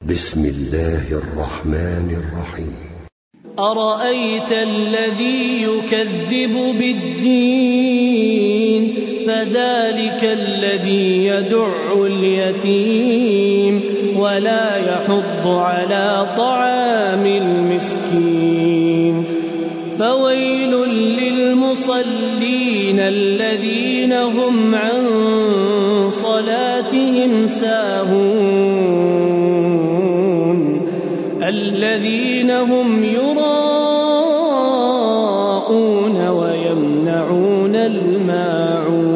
بسم الله الرحمن الرحيم. أرأيت الذي يكذب بالدين فذلك الذي يدع اليتيم ولا يحض على طعام المسكين فويل للمصلين الذين هم عن صلاتهم ساهون الذين هم يراءون ويمنعون الماعون